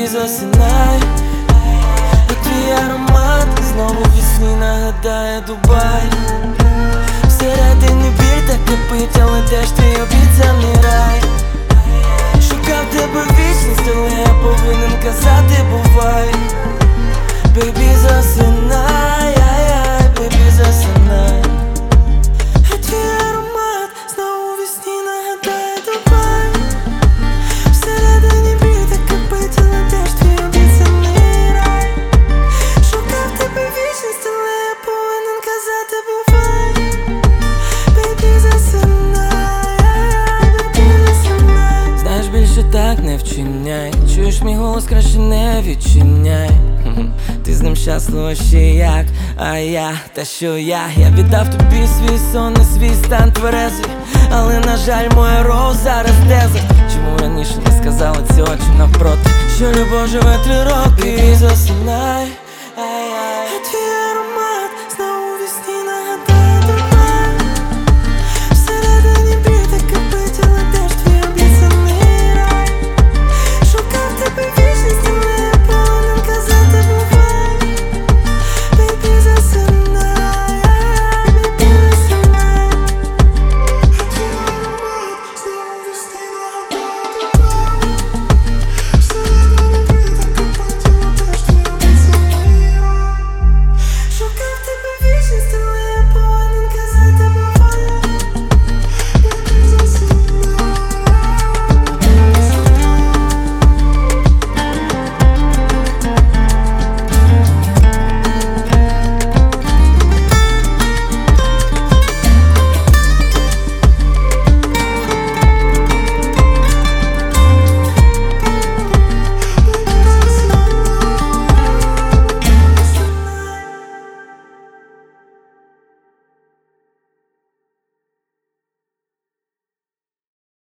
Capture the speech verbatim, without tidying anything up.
бейбі, засинай, а твій аромат знову вісні нагадає Дубай. Всередині біль так кипить, але де ж твій обіцяний рай? Шукав тебе вічність, але я повинен казати бувай. Бейбі, засинай, ай-ай, бейбі, засинай, а твій аромат знову вісні нагадає Дубай. Всередині біль так кипить, але де ж твій обіцяний рай? Шукав тебе вічність, але я повинен казати бувай. Бейбі, засинай, ай-ай, бейбі, засинай. Знаєш, більше так не вчиняй, чуєш мій голос, краще не відчиняй. Ти з ним щаслива ще як, а я, та що я? Я віддав тобі свій сон і свій стан тверезий, але на жаль моя роу зараз дезерт. Чому раніше не сказала ці очі навпроти, що любов живе три роки? І засинай,